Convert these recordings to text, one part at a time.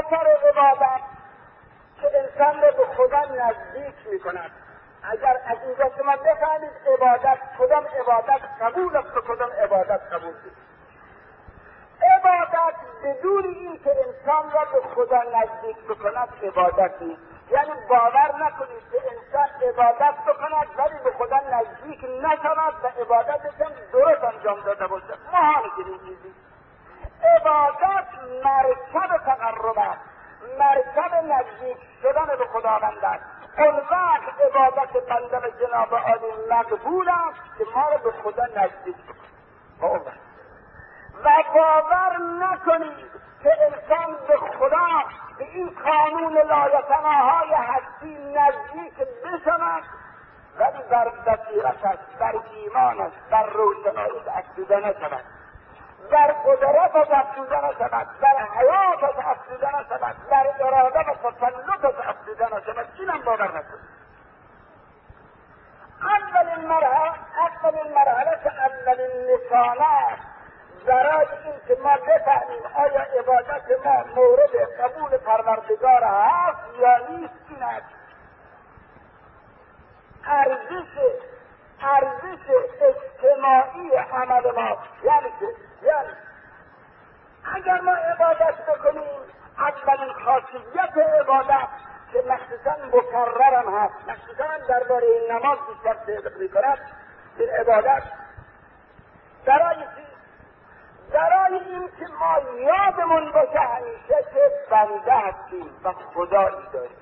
اکثر عبادت که انسان را به خدا نزدیک میکند. اگر از اینجا شما بفهمید عبادت کدام عبادت قبول است و کدام عبادت قبول نیست. عبادت بدون این که انسان را به خدا نزدیک بکند عبادت نیست. یعنی باور نکنید که انسان عبادت بکند ولی به خدا نزدیک نشود و عبادتش هم درست انجام داده باشد. محال چنین چیزی. عبادت مرکب تقرب است، مرکب نزدیک شدن به خداوند است. اون وقت عبادت بنده به جناب عالی مقبول است که ما را به خدا نزدیک بکند. و باور نکنید که انسان به خدا به این قانون لایتناهای هستی نزدیک بشود ولی بر بصیرتش، بر ایمانش، بر روشناییش افزوده نشود، بر قدرتش افزوده نشود، بر حیاتش افزوده نشود، بر اراده و تسلطش افزوده نشود. اینم باور نکنید. اولین مرحله که اولین نشانه برای این که ما بفهمیم آیا عبادت ما مورد قبول پروردگار هست یا نیست این است. ارزش اجتماعی عمل ما. یعنی اگر ما عبادت بکنیم اولین خاصیت عبادت که مخصوصا مکررم هست، مخصوصا درباره این نماز بیشتر صدق میکند، این عبادت برای این که ما یادمون باشه همیشه که بنده هستیم و خدایی داریم.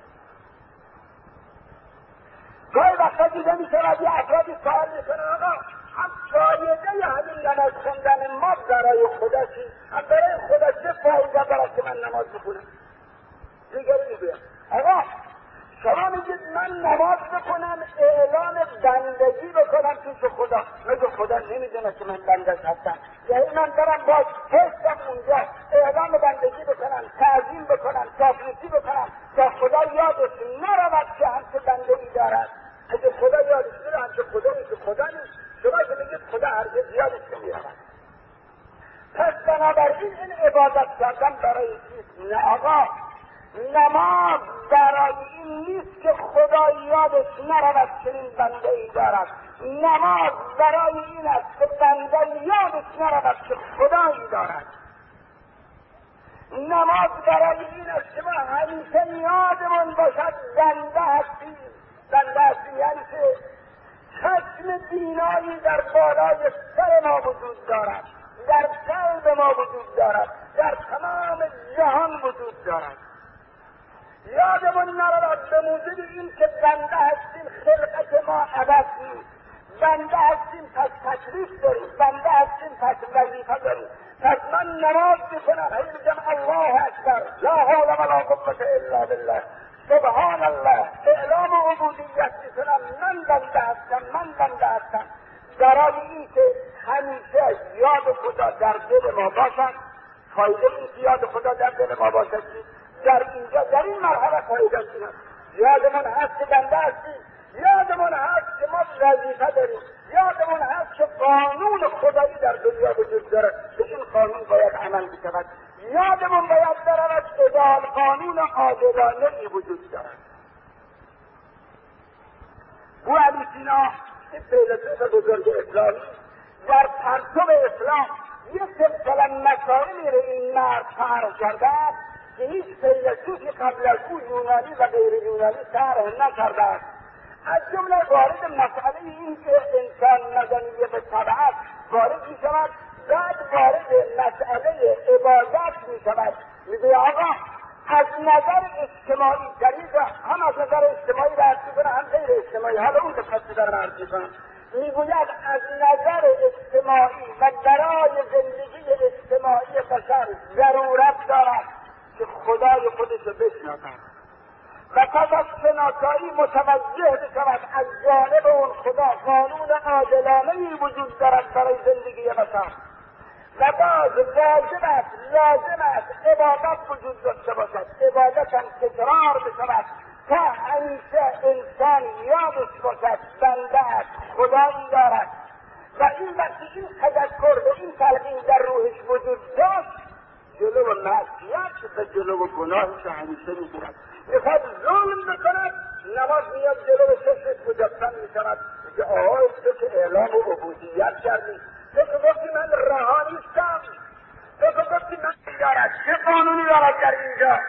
گاهی وقتا دیده میشود یه افرادی سوال میکنن آقا هم فایده همین نماز خوندن ما برای خدا چی؟ هم برای خدا چه فایده داره که من نماز بخونم؟ دیگری میگویم آقا شما میگید من نماز بکنم اعلان بندگی بکنم پیش خدا. مگه خدا نمیدونه که من بندش هستم؟ یعنی من برم باز حسم اونجا اعلان بندگی بکنم، تعظیم بکنم، چاپلوسی بکنم تا خدا یادش نرود که همچه بندگی دارد. اگه خدا یادش میره همچه خدایی که خدا نیست، شما که میگید خدا هرگز یادش نمیرود. پس بنابراین این عبادت کردن برای چیست؟ نه آقا، نماز برای این نیست که خدا یادش نرود چنین بنده ای دارد. نماز برای این است که بنده یادش نرود که خدایی دارد. نماز برای این است که ما همیشه یادمون باشد بنده هستیم. یعنی که چشم بینایی در بالای سر ما وجود دارد، در قلب ما وجود دارد، در تمام جهان وجود دارد. یادمون نرود به موجب این که بنده هستیم خلقت ما عوض نیست. بنده هستیم پس تکلیف داریم، بنده هستیم پس وظیفه داریم. پس من نماز میکنم هی میگم الله اکبر لا حول ولا قوة الا بالله سبحان الله، اعلام عبودیت میکنم من بنده هستم برای این که همیشه یاد خدا در دل ما باشد. فایده این که یاد خدا در دل ما باشد در این مرحله فایده است. یادمون هست که بنده هستیم، یادمون هست که ما وظیفه داریم، یادمون هست که قانون خدایی در دنیا وجود داره، به این قانون باید عمل بشود. یادمون باید برود که قانون عادلانه‌ای وجود دارد. ابو علی سینا این فیلسوف بزرگ اسلامی در پرتو اسلام یک سلسله مسائلی رو این مرد طرح کرده که هیچ فیلسوفی قبل از او یونانی و غیر یونانی طرح نکرده است. از جمله وارد مسئله این که انسان مدنی به طبیعت وارد می شود، بعد وارد مسئله عبادت می شود. میگه آقا از نظر اجتماعی، در اینجا هم از نظر اجتماعی بحث میکنه هم غیر اجتماعی، حالا اون دقیقی در عرض میکنم. میگوید از نظر اجتماعی و برای زندگی اجتماعی بشر ضرورت دارد که خدای خودش رو بشناسد و پس از شناسایی متوجه بشود از جانب اون خدا قانون عادلانه‌ای وجود دارد برای زندگی بشر و باز لازم است عبادت وجود داشته باشد. عبادت هم تکرار بشود تا همیشه انسان یادش باشد بنده است، خدایی دارد. و این وقتی این تذکر و این تلقین در روحش وجود داشت، جلو معصیت و جلو گناهی که همیشه میگیرد. میخواد ظلم بکند، نماز میاد جلو چشمش مجسم میشود، میگه آهای تو که اعلام و عبودیت کردی، تو که گفتی من رها نیستم، تو که گفتی من دارد، چه قانونی دارد در اینجا؟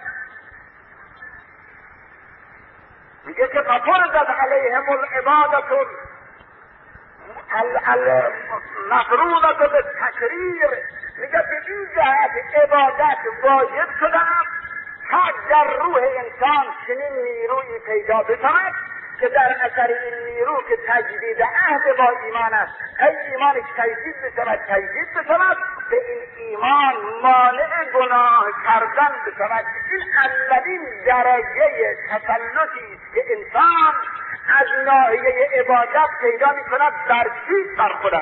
میگه که ففرضت علیهم العبادة المفروضة بالتکریر، میگه به این جهت عبادت واجب شده تا در روح انسان چنین نیرویی پیدا بشود که در اثر این نیرو که تجدید عهد با ایمان است، ای ایمانش تجدید بشود به این ایمان مانع گناه کردن بشود. این اولین درجه تسلطی است که انسان از ناحیه عبادت پیدا میکند در چیز بر خودش.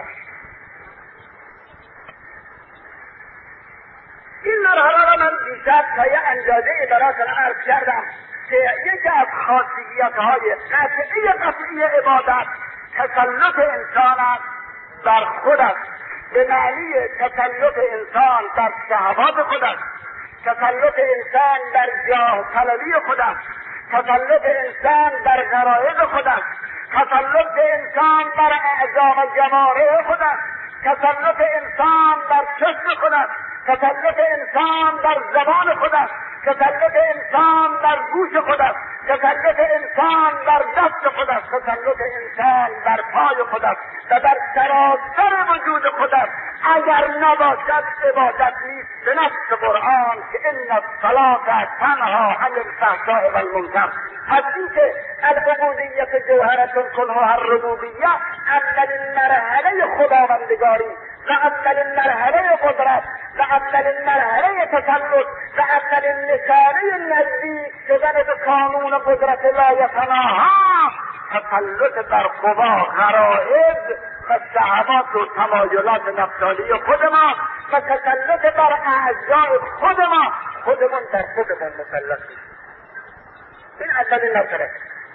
این مرحله را من دیشب تا یه اندازه براتون عرض کردم که یکی از خاصیت‌های قطعی عبادت تسلط انسان است بر خودش، به معنی تسلط انسان بر شهوات خودش، تسلط انسان بر جاه طلبی خودش، تسلط انسان بر غرایز خودش، تسلط انسان بر اعضا و جوارح خودش، تسلط انسان بر چشم خودش، تسلط انسان بر زبان خودش، تسلط انسان بر گوش خودش، تسلط انسان بر دست خودش، تسلط انسان بر پای خودش و بر سراسر وجود خودش. اگر نباشد عبادت نیست. به نص قرآن که ان الصلاة تنها عن الفحشاء والمنکر، از اینکه العبودیت جوهرة کنها الربوبیه، اولین مرحله خداوندگاری و اولین مرحله قدرت و اولین مرحله تسلط و اولین نشانه نزدیک شدن به قانون قدرت لایتناها تسلط بر قوا، غرایز و شهوات و تمایلات نفسانی خود ما و تسلط بر اعضای خود ما، خودمون در خودمون مسلطیم. این اولین مرحله.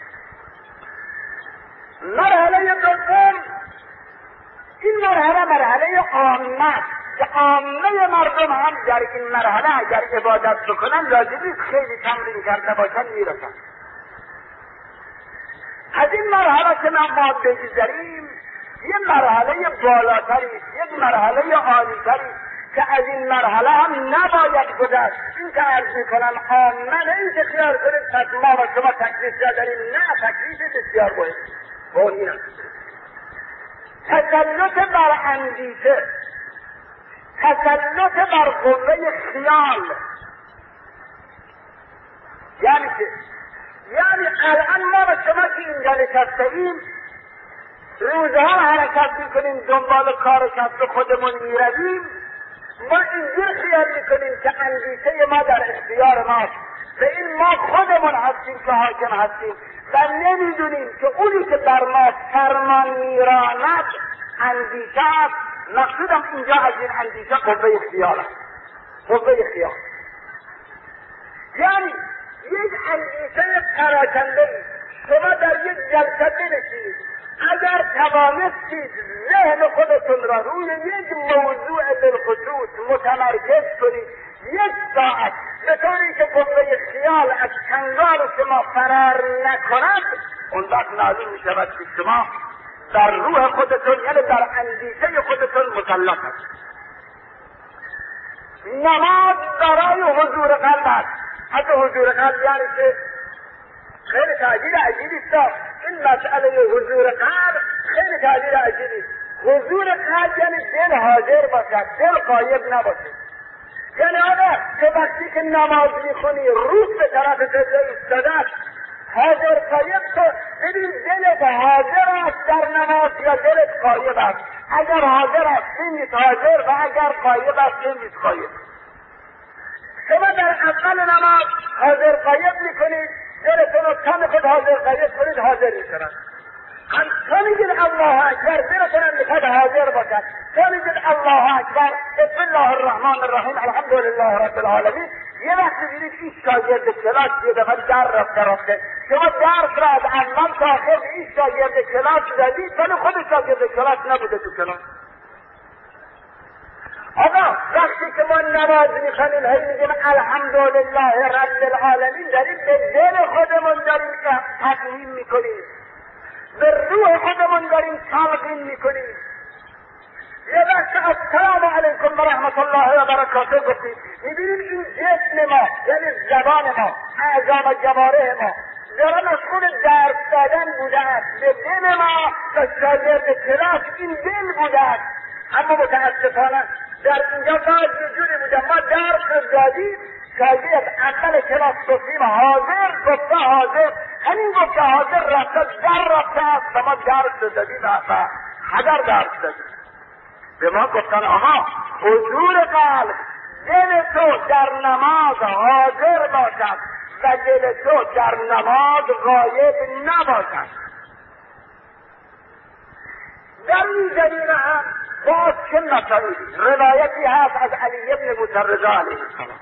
مرحله دوم، این مرحله عامه که عامه مردم هم در این مرحله اگر عبادت بکنن لازم نیست خیلی تمرین کرده باشن میرسن. از این مرحله که ما بگذریم یه مرحله بالاتری است، یک مرحله عالی‌تری که از این مرحله هم نباید گذشت. این که عرض میکنم عامه نه این که خیال کنید پس ما و شما تکلیف داریم، نه، تکلیف بسیار مهم با این است. تسلط بر اندیشه، تسلط بر قوه خیال. یعنی که الان ما و شما که اینجا نشسته ایم روزها حرکت میکنیم دنبال کار کسب خودمون میرویم، ما اینجور خیال میکنیم که اندیشه ما در اختیار ماست و این ما خودمون هستیم که حاکم هستیم و نمیدونیم که اونی که بر ما فرمان میراند اندیشه است. مقصودم اینجا از این اندیشه قوه خیال است. قوه خیال یعنی یک اندیشه پراکنده ای. شما در یک جلسه بنشینید، اگر توانستید ذهن خودتون را روی یک موضوع بالخصوص متمرکز کنید 1 ساعت به طوری که قوه خیال از کنگال شما فرار نکند، اون وقت معلوم می شود که شما در روح خودتون یعنی در اندیشه خودتون مسلط هست. نماز برای حضور قلب است. حتی حضور قلب یعنی که خیلی تعبیر عجیبی است. این مسئله حضور قلب خیلی تعبیر عجیبی است. حضور قلب یعنی دل حاضر باشد، دل غایب نباشد. یعنی آقا که وقتی که نماز میخونی روح به طرف قبله ایستاده است، حاضر غایب تو ببین دلت حاضر است در نماز یا دلت غایب است. اگر حاضر است ببینید حاضر و اگر غایب است ببینید غایب. شما در اول نماز حاضر غایب میکنید، دلتون رو کم خود حاضر غایب کنید، حاضر میشوند. تا میگید الله اکبر دلتون هم میخواد حاضر باشد. تا میگید الله اکبر بسم الله الرحمن الرحیم الحمدلله رب العالمین، یه وقت ببینید این شاگرد کلاس یه دفعه در رفته شما درس را از اول تا آخر به این شاگرد کلاس دادید ولی خود شاگرد کلاس نبوده تو کلاس. آقا وقتی که ما نماز میخونیم هی میگیم الحمدلله رب العالمین، داریم به دل خودمون داریم تفهیم میکنیم، به روح خودمون داریم تلقین میکنیم. یه وقت السلام علیکم و رحمت الله و برکاته گفتیم، میبینیم این جسم ما یعنی زبان ما، اعضا و جوارح ما دارن از خود درس دادن بوده است به دل ما و شاگرد کلاس این دل بوده است. اما متاسفانه در اینجا باز یه جوری بوده ما درس دادیم، شاگرد اول کلاس گفتیم حاضر، گفته حاضر، همین گفته حاضر رفته در رفته است و ما درس دادیم و هدر درس دادیم. به ما گفتن آها حضور قلب، دل تو در نماز حاضر باشد و دل تو در نماز غایب نباشد. در این زمینه هم باز چه مسائلی روایتی هست از علی ابن موسی رضا علیه السلام،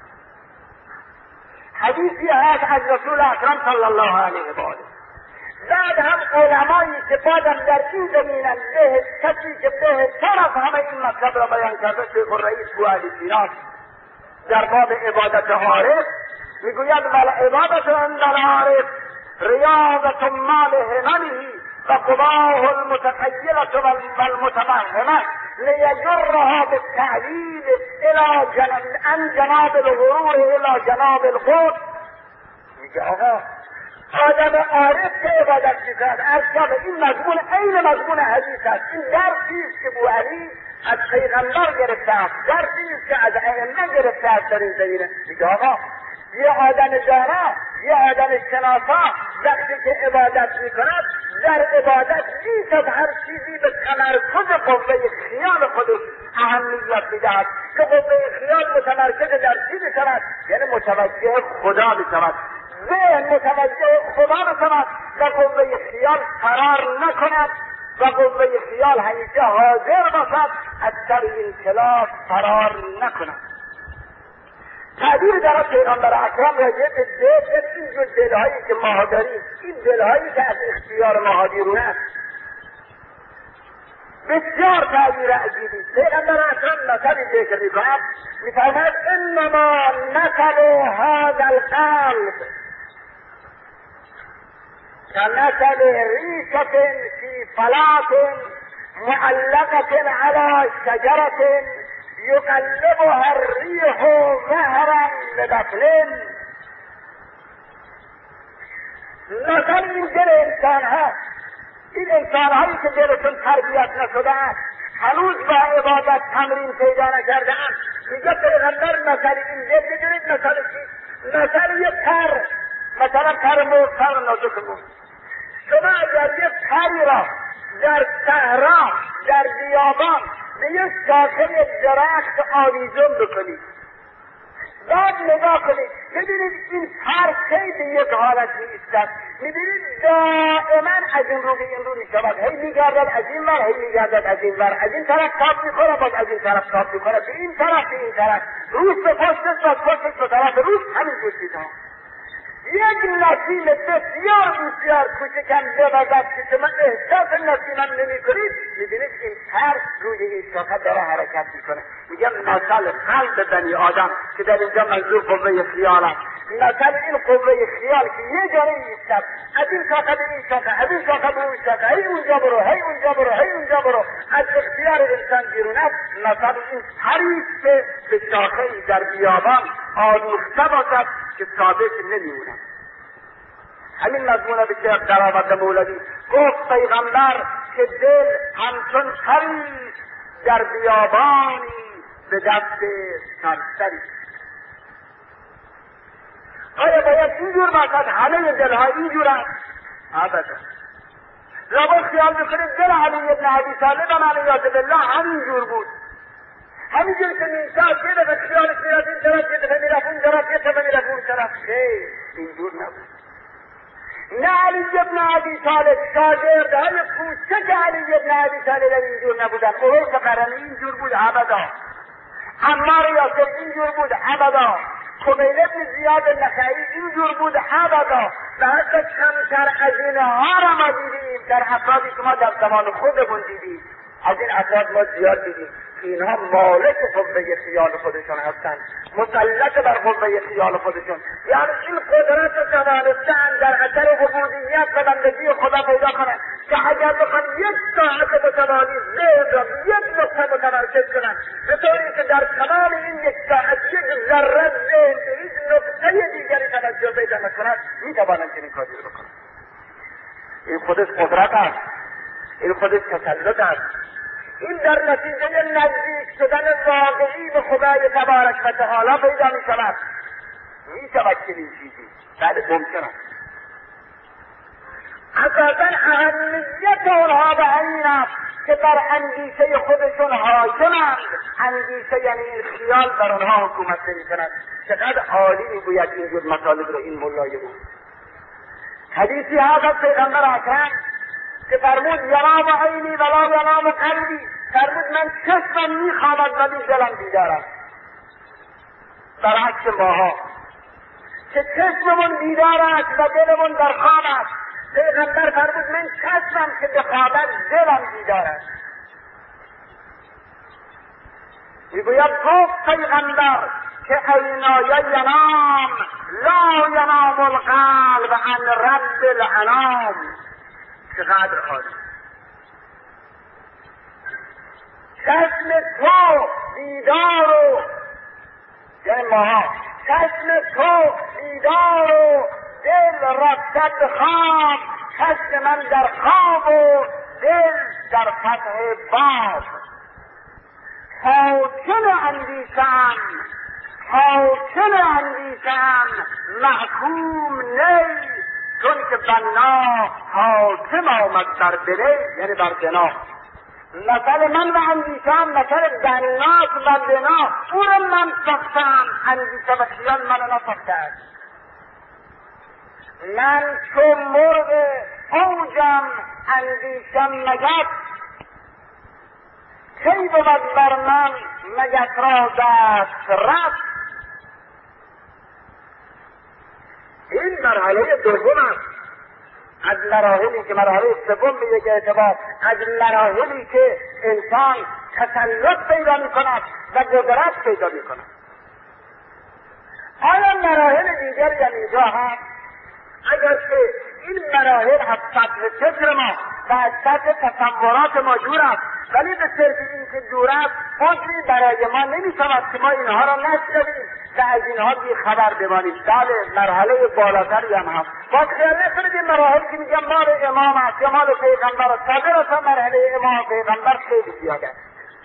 حدیثی هست از رسول اکرم صلی الله علیه و آله. بعد هم علمایی که بعدم در این زمینه کسی که بهتر از همه این مطلب را بیان کرده شیخ الرئیس بوعلی سینا در باب عبادت عارف میگوید والعبادت عند العارف ریاضة مال هممه و قضاه المتخیلة والمتوهمة لیجرها بالتعلیل عن جناب الغرور الى جناب القدس. میگه آقا آدم عارف که عبادت میکند از جب این مضمون عین مضمون حدیث است. این درسی است که بوعلی از پیغمبر گرفته است، درسی است که از ائمه گرفته است در این زمینه. میگه آقا یه آدم دانا، یه آدم شناسا وقتی که عبادت میکند در عبادت بیش از هر چیزی به تمرکز قوه خیال خودش اهمیت میدهد که قوه خیال متمرکز در چی بشود؟ یعنی متوجه خدا بشود، ذهن متوجه خدا بشود و قوه خیال فرار نکند و قوه خیال همیشه حاضر باشد از سر این خلاف فرار نکند. تعبیر در پیغمبر اکرم راجع به دل، این جور دلهایی که ما داریم، این دلهایی که از اختیار ما بیرون است، بسیار تعبیر عجیبی. پیغمبر اکرم مثلی ذکر می‌کند، می‌فرماید انما مثل هذا القلب كمثل ریشة فی فلاة معلقة على شجرة یقلبها الریح ظهرا لبطن. مثل این دل انسان ها، این انسان هایی که دلشون تربیت نشده است، هنوز با عبادت تمرین پیدا نکرده است، میگه پیغمبر مثل این دل بگیرید مثل چی؟ مثل یک پر، مثلا پر مرغ، پر نازک مرغ. شما اگر یک پری را در صحرا، در بیابان به یک شاخه درخت آویزون بکنید، بعد نگاه کنید ببینید این پر کی به یک حالت میایستد، میبینید دائما از این رو به این رو میشود، هی میگردد از این ور، هی میگردد از این ور، از این طرف تاب میخوره، باز از این طرف تاب میخوره، به این طرف به این طرف، روز به پشتش، باز پشتش به طرف روز، همین گوشیدها. یک نسیم بسیار کوچکم بوزد که شما احساس نسیمم نمی کنید، میبینید این پر روی این شاخه داره حرکت میکنه. میگه مثل قلب بنی آدم که در اینجا منظور قوه خیال است، مثل این قوه خیال که یه جاره ایستد، از این شاخه به این شاخه، از این شاخه به اون شاخه، هی اونجا برو، هی اونجا برو، هی اونجا برو، از اختیار انسان بیرون است. مثل این پریست که به شاخه در بیابان آویخته باشد که ثابت نمیموند. همین مضمونه به شیخ در آورده مولوی، گفت پیغمبر که دل همچون پریست در بیابانی به دست سرسری. آیا باید اینجور باشد همه دلها اینجور است؟ ابدا. لابد خیال بکنید دل علی ابن ابی طالب علیه بالله همینجور بود، همینجور که میشد یه دفعه خیالش میرفت این طرف، یه دفعه میرفت اون طرف، یه دفعه میرفت اون طرف. خیر اینجور نبود. نه علی ابن ابی طالب شاگردهای کوچک علی ابن ابی طالب اینجور نبودن، اویس قرنی اینجور بود ابدا، عمار یاسر اینجور بود ابدا، خمیل ابن زیاد نخعی اینجور بود ابدا. و حتی کمتر از اینها را ما دیدیم در افرادی که ما در زمان خودمون دیدیم. از این افراد ما زیاد دیدیم که اینها مالک قوه خیال خودشون هستن، مسلط بر قوه خیال خودشون، یعنی این قدرت رو توانستن در اثر عبودیت و بندگی خدا پیدا کنن که اگر بخوان یک ساعت متوالی ذهن را یک نقطه متمرکز کنن، به طوری که در تمام این یک ساعت یک ذره ذهن به هیچ نقطه دیگری توجه پیدا نکند، میتوانند چنین کاری رو بکنن. این خودش قدرت است، این خودش تسلط است. این در نتیجه نزدیک شدن واقعی به خدای تبارک و تعالی پیدا می شود. می شود چنین چیزی؟ بله ممکن است. اساسا اهمیت آنها به همین است که بر اندیشه خودشون حاکمند. اندیشه یعنی این خیال بر آنها حکومت نمی کند. چقدر عالی میگوید اینجور مطالب را این مولای او. حدیثی هست از پیغمبر اکرم که فرمود ینام عینی ولا ینام قلبی، فرمود من چشمم میخوابد ولی دلم بیدار است. برعکس ماها که چشممون بیدار است و دلمون در خواب است، پیغمبر فرمود من چشمم که بخوابد دلم بیدار است. میگوید گفت پیغمبر که عینای ینام لا ینام القلب عن رب الانام. چقدر عالی. چشم تو بیدار و یعنی ماها چشم تو بیدار و دل رفتن به خواب، چشم من در خواب و دل در فتح باب. حاکم اندیشم محکوم نی، چون که بنا حاکم آمد بر دلی، یعنی بر بنا. مثل من و اندیشم مثل بناست و بنا، او را من ساختم، اندیشه و خیال من نساخته است. من چو مرغ اوجم اندیشم مگس، کی بود بر من مگس را دست رفت. این مرحله دوم است از مراحلی که مرحله سوم به یک اعتبار از مراحلی که انسان تسلط پیدا می کند و قدرت پیدا می کند. آیا مراحل دیگری هم اینجا هست؟ اگر که این مراحل از سطح فکر ما و از سطح تصورات ما دور است، ولی به صرف این که دور است فکری برای ما نمی شود که ما اینها را نشنویم و از اینها بی خبر بمانیم. بله مرحله بالاتری هم هست. باید خیال نکنید این مراحل که میگم مال امام است یا مال پیغمبر است، صادر است مرحله امام پیغمبر خیلی زیاد است.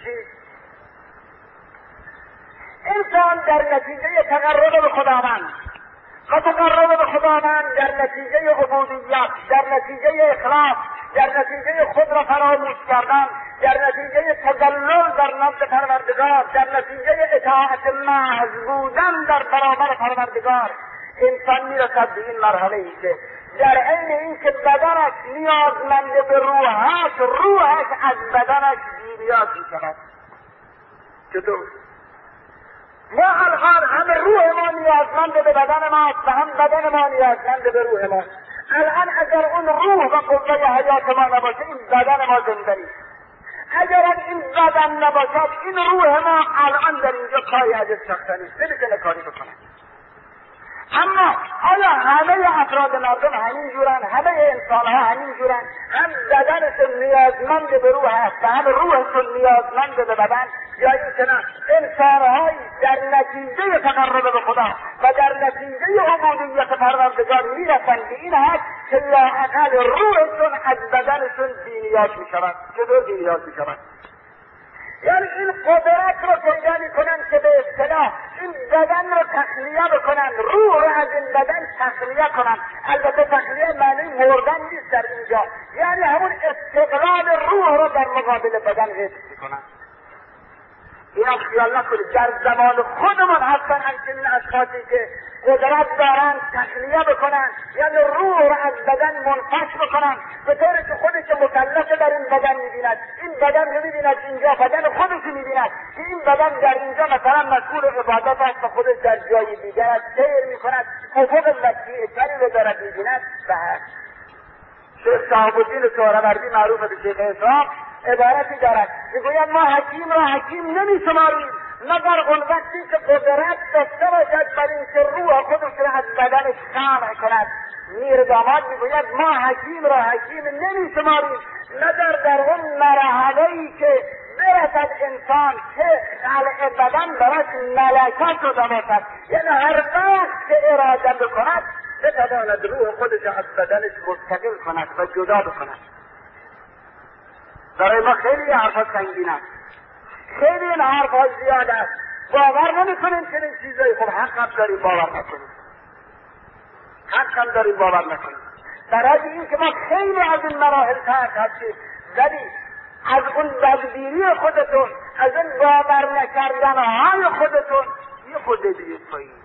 انسان در نتیجه تقرب به خداوند و تقرب به خداوند در نتیجه عبودیت، در نتیجه اخلاص، در نتیجه خود را فراموش کردن، در نتیجه تذلل در نزد پروردگار، در نتیجه اطاعت محض بودن در برابر پروردگار، انسان میرسد به این مرحله ای که در عین این که بدنش نیازمند به روحش از بدنش بی‌نیاز میشود. چطور؟ ما الان هم روح ما نیازمند به بدن ماست و هم بدن ما نیازمند به روح ما. الان اگر اون روح و قوه حیات ما نباشه این بدن ما زنده نیست. اگر این بدن نباشد این روح ما الان در اینجا کاری ازش ساخته نیست، نمیتونه کاری بکنه. اما آیا همه افراد مردم همین جورن؟ همه انسان ها همین جورن؟ هم بدنشون نیازمند به روح هست و هم روحشون نیازمند به بدن؟ یا اینکه نه انسانهایی در نتیجه تقرب به خدا و در نتیجه عبودیت پروردگار میرسن به این حد که لااقل روحشون از بدنشون بی‌نیاز میشود. چطور بی‌نیاز میشود؟ یعنی این قدرت رو پیدا میکنن که به اصطلاح این بدن رو تخلیه بکنن، روح رو از این بدن تخلیه کنن. البته تخلیه معنی مردن نیست در اینجا، یعنی همون استقلال روح رو در مقابل بدن حفظ میکنن. اینا خیال نکنید در زمان خودمون هستن همچنین اشخاصی که قدرت دارن تخلیه بکنن، یعنی روح رو از بدن منفش بکنن به طوری که خودش مکلف در این بدن میبیند، این بدن رو میبیند اینجا بدن خودش میبیند که این بدن در اینجا مثلا مسئول عبادت است و خودش در جای دیگر است سیر میکند، افق وسیع‌تری رو دارد میبیند. و شیخ شهاب الدین سهروردی معروف به شیخ اسحاق عبارتی دارد، میگوید ما حکیم را حکیم نمیشماریم مگر اون وقتی که قدرت داشته باشد بر اینکه روح خودش را از بدنش خلع کند. میر داماد میگوید ما حکیم را حکیم نمیشماریم مگر در اون مرحله‌ای که برسد انسان که خلع بدن براش ملکه شده باشد، یعنی هر وقت که اراده بکند بتواند روح خودش از بدنش مستقل کند و جدا بکند. برای ما خیلی حرفا سنگین است، خیلی این حرفا زیاد است، باور نمیکنیم که این چیزایی. خب حق هم داریم باور نکنیم، حق هم داریم باور نکنیم، برای این که ما خیلی از این مراحل ترک هستیم. ولی از اون بدبیری خودتون، از این باور نکردنهای خودتون یه خود دیگه پایین.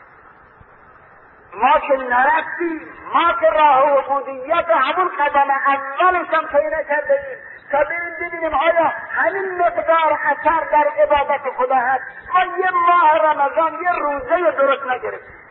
ما که نرفتیم، ما که راه عبودیت همون قدم اولش هم طی نکرده ایم تا بریم ببینیم آیا همین مقدار اثر در عبادت خدا هست. ما یه ماه رمضان یه روزه درست نگرفتیم،